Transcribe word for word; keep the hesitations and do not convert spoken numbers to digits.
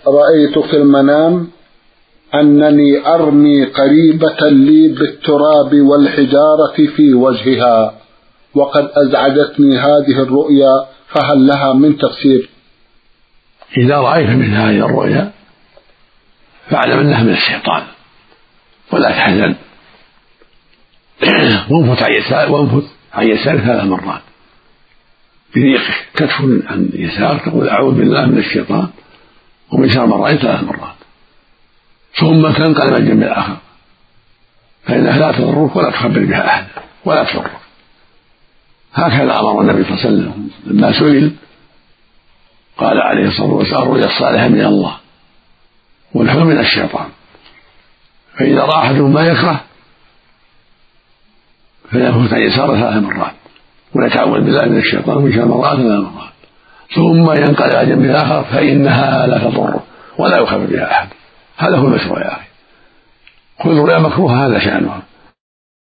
رأيت في المنام أنني أرمي قريبة لي بالتراب والحجارة في وجهها، وقد أزعجتني هذه الرؤيا، فهل لها من تفسير؟ إذا رأيت من هذه الرؤيا فاعلم أنها من الشيطان ولا تحزن، وانفث عن يسار وانفث عن يسارك ثلاث مرات بريق كتف عن يسار، تقول أعوذ بالله من الشيطان ومن شر ما رأيت ثلاث مرات، ثم تنقلب الجنب الآخر فإنها لا تضرك ولا تخبر بها أحد ولا تضرك. هكذا أمر النبي صلى الله عليه وسلم لما سئل قال عليه الصلاة والسلام الرؤيا الصالحة من الله والحلم من الشيطان، فإذا رأى أحدهم ما يكره فينفث عن يساره ثلاث مرات ويتعوذ بالله من الشيطان ومن شر ما رأى ثلاث مرات، ثم ينقلب على جنب الآخر فإنها لا تضره ولا يخبر بها أحد. هذا هو المشروع يا أخي. كل رؤيا مكروهة هذا شأنها،